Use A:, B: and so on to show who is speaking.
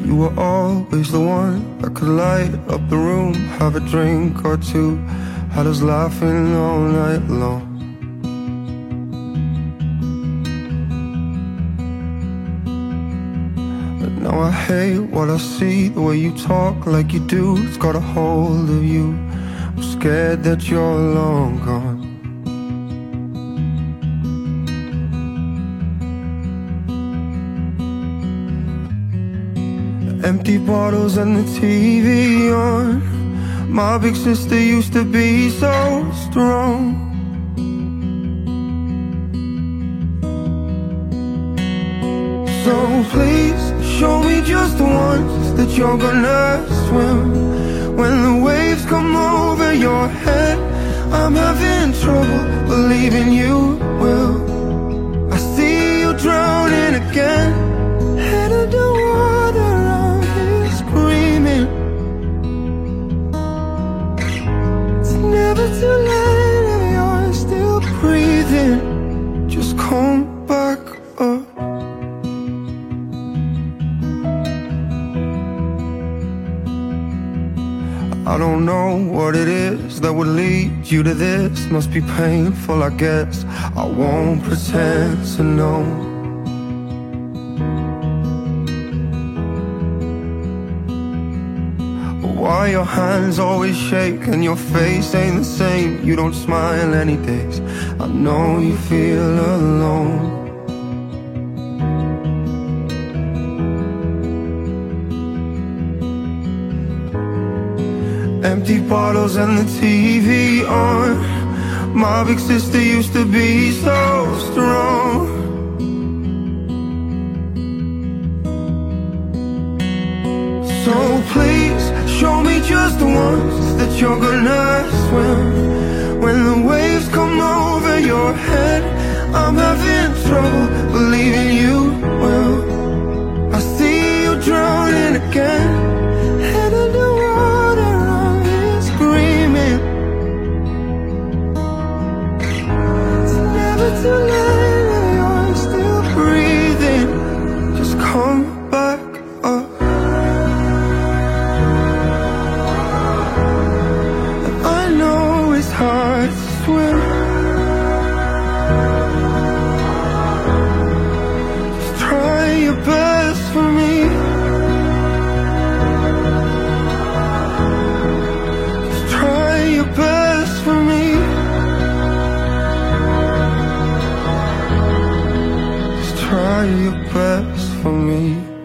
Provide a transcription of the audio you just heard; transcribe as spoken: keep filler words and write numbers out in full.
A: You were always the one that could light up the room, have a drink or two, had us laughing all night long. But now I hate what I see, the way you talk like you do, it's got a hold of you. I'm scared that you're long gone. Empty bottles and the T V on. My big sister used to be so strong. So please show me just once that you're gonna swim. When the waves come over your head, I'm having trouble believing you will. I see you drowning again, head under water, I'm here screaming. It's never too late if you're still breathing. Just come back up. I don't know what it is that would lead you to this. Must be painful, I guess. I won't pretend to know. Why your hands always shake and your face ain't the same. You don't smile any days, I know you feel alone. Empty bottles and the T V on. My big sister used to be so strong. So please show me just once that you're gonna swim. When the waves come over your head, I'm having trouble believing you will. I see you drowning again, head under water, I'm here screaming. It's never too late if you're still breathing. Just come back up. It's hard to swim. Just try your best for me. Just try your best for me. Just try your best for me.